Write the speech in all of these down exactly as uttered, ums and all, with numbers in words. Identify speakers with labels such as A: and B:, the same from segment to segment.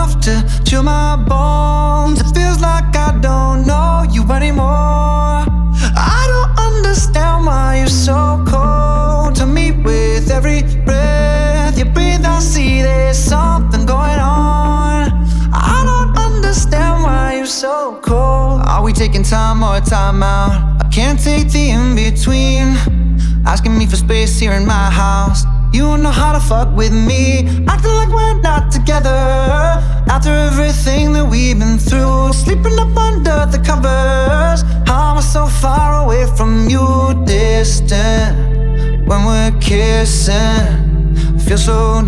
A: enough to chill my bones. It feels like I don't know you anymore. I don't understand why you're so cold to me. With every breath you breathe, I see there's something going on. I don't understand why you're so cold. Are we taking time or time out? I can't take the in-between. Asking me for space here in my house. You don't know how to fuck with me, acting like we're not together. After everything that we've been through, sleeping up under the covers. How am I so far away from you, distant? When we're kissing, I feel so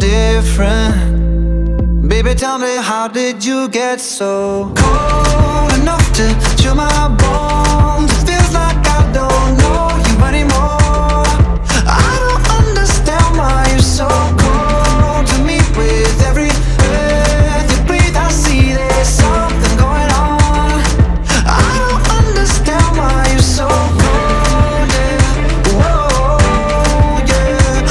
A: different. Baby, tell me, how did you get so cold enough to chill my bones? It feels like I don't know you anymore. I don't understand why you're so cold to me. With every breath you breathe, I see there's something going on. I don't understand why you're so cold, yeah. Whoa, yeah,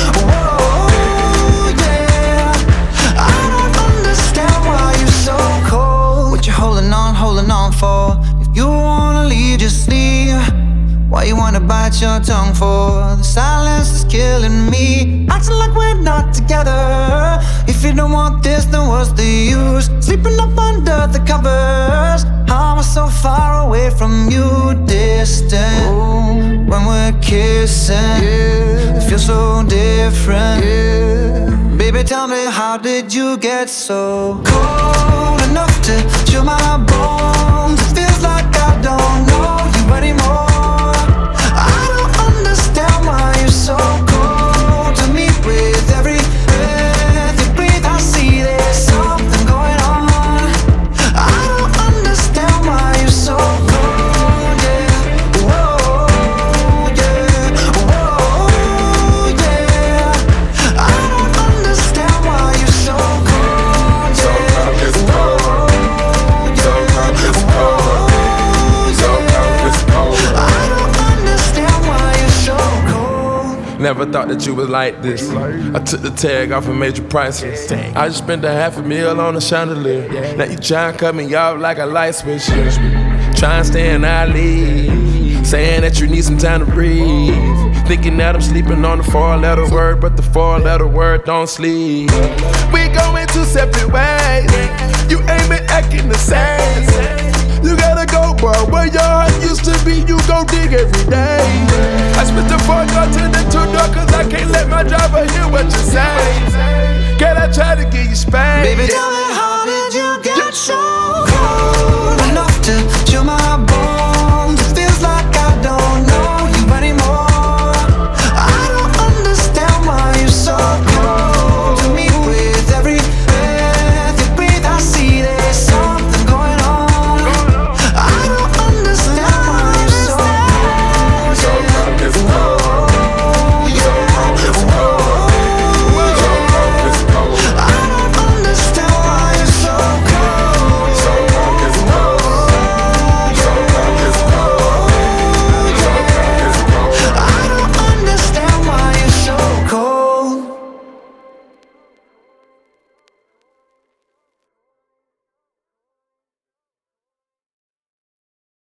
A: whoa, yeah. I don't understand why you're so cold. What you holding on, holding on for? If you wanna leave, just leave. Why you wanna bite your tongue for? The silence is killing me, acting like we're not together. If you don't want this, then what's the use? Sleeping up under the covers. How am I so far away from you, distant? Ooh. When we're kissing, yeah, it feels so different, yeah. Baby, tell me, how did you get so cold enough to chill my bones? It feels like I don't know you anymore. I don't understand why you're so cold to me. With every breath you breathe, I see there's something going on. I don't understand why you're so cold, yeah. Whoa, yeah, whoa, yeah. I don't understand why you're so cold, yeah.
B: So cold, it's cold. So cold, it's cold. So cold, it's cold.
A: I don't understand why you're so cold.
B: Never thought that you was like this. I took the tag off and made you priceless. I just spent a half a meal on a chandelier. Now you tryna cut me off like a light switch. Tryna stay in our league, saying that you need some time to breathe. Thinking that I'm sleeping on the four-letter word, but the four-letter word don't sleep. We going two separate ways. You ain't been acting the same. You gotta go, bro. Where your heart used to be, you gon' dig every day. I spit the four door to the two door, cause I can't let my driver hear what you say. Can I try to give you space?
A: Baby, tell me, how did you get so cold?